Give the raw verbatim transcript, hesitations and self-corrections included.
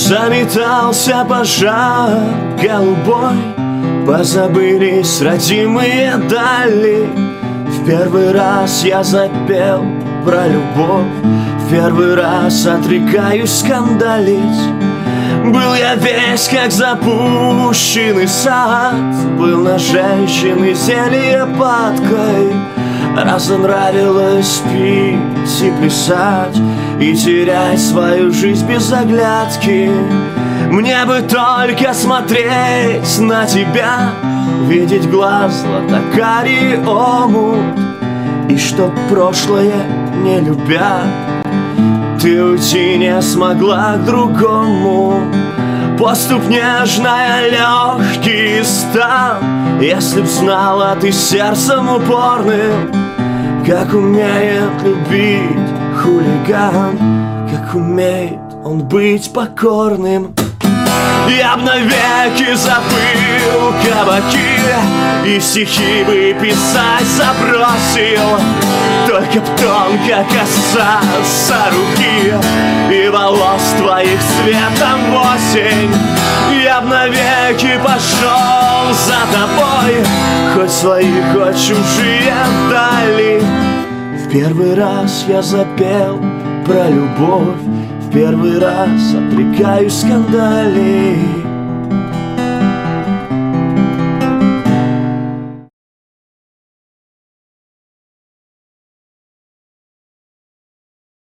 Заметался пожар голубой, позабылись родимые дали. В первый раз я запел про любовь, в первый раз отрекаюсь скандалить. Был я весь как запущенный сад, был на женщины зелье падкой. Разонравилось пить и плясать, и терять свою жизнь без оглядки. Мне бы только смотреть на тебя, видеть глаз златокарий омут, и чтоб прошлое не любя, ты уйти не смогла к другому. Поступ нежная, легкий стан, если б знала ты сердцем упорным, как умеет любить хулиган, как умеет он быть покорным. Я б навеки забыл кабаки, и стихи бы писать забросил, только б тонко касаться руки и волос твоих цветом в осень. Я б навеки пошел за тобой, хоть свои, хоть чужие дали. В первый раз я запел про любовь, в первый раз отрекаюсь скандалить.